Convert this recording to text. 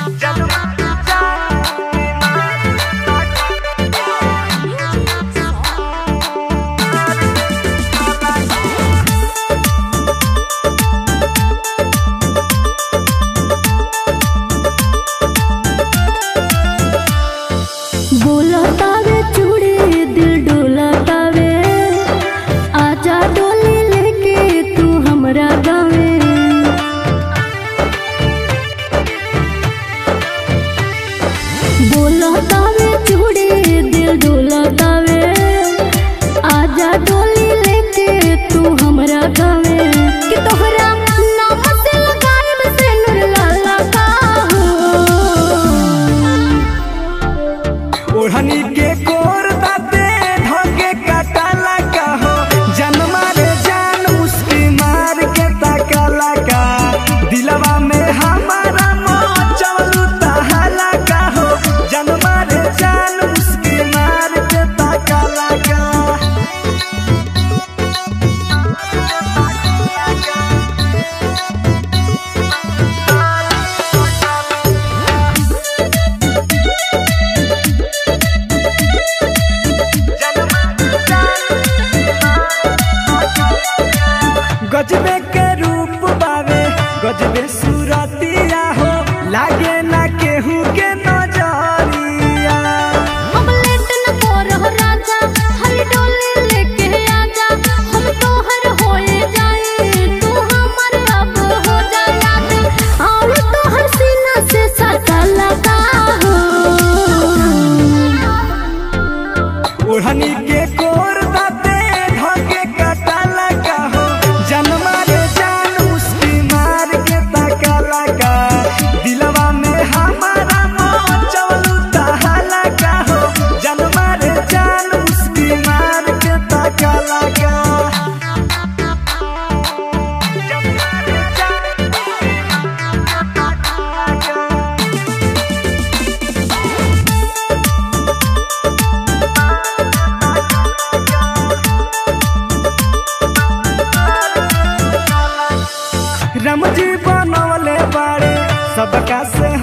बोलतावे चूड़ी दिल डोलतावे, आजा डोली लेके तू हमरा गावे कि तोहरा नाम से लगाए से नूर लाला का हो। ओढ़नी के कोर दाते ढोके काटा लगा हो, जन्मा रे जान मुस्की मार के ताका लगा, दिलवा में हमारा मचलू तहला का हो, जन्मा रे जान मुस्की मार के ताका लगा। गजबे के रूप बावे गजबे सूरतिया हो, लागे ना केहू के नजरिया। अब लेट न करह राजा, हरी डोली लेके आजा, हम तोहर होए जाए तू हमर अब हो जाया, और तोहर सीना से सटा लगा हो। ओढ़नी के कोर दाते ढोके काटा लगा हो, जन्मा रे जान मुस्की मार के ताका लगा, दिलवा में हमारा मचलू तहला का हो, जन्मा रे जान मुस्की मार के ताका लगा। जन्मा रे जान मुस्की मार के ताका लगा। रमजी बनवले बाड़े सबका से